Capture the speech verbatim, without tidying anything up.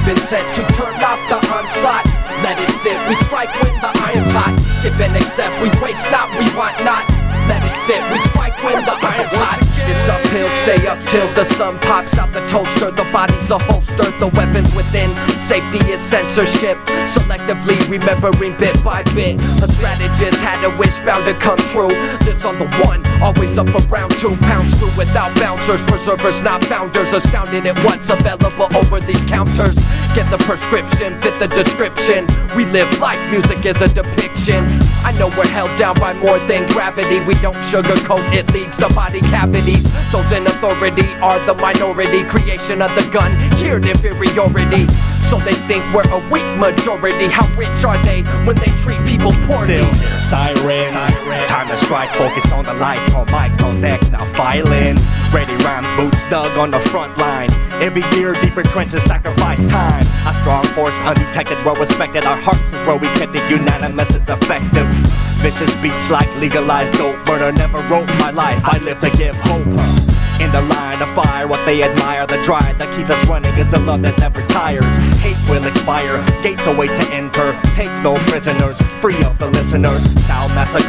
been sent to turn off the onslaught. Let it sit, we strike when the iron's hot. Give and accept, we waste not, we want not. Let it sit, we strike when the iron's hot. It's uphill, stay up till the sun pops out the toaster. The body's a holster, the weapons within. Safety is censorship, selectively remembering bit by bit. A strategist had a wish bound to come true. Lives on the one, always up around two. Pounds through without bouncers, preservers not founders. Astounded at what's available over these counters. Get the prescription, fit the description. We live life, music is a depiction. I know we're held down by more than gravity. We don't sugarcoat, it leads to body cavities. Those in authority are the minority. Creation of the gun, geared inferiority. So they think we're a weak majority. How rich are they when they treat people poorly? Still hear sirens, time to strike, focus on the lights, all mics on deck, now filing. Ready rhymes, boots dug on the front line. Every year deeper trenches sacrifice time. A strong force undetected, well respected. Our hearts is where we kept it, unanimous is effective. Vicious beats like legalized dope. Murder never wrote my life, I live to give hope. In the line of fire, what they admire, the drive that keeps us running is the love that never tires. Hate will expire, gates await to enter. Take no prisoners, free up the listeners. Sound massacre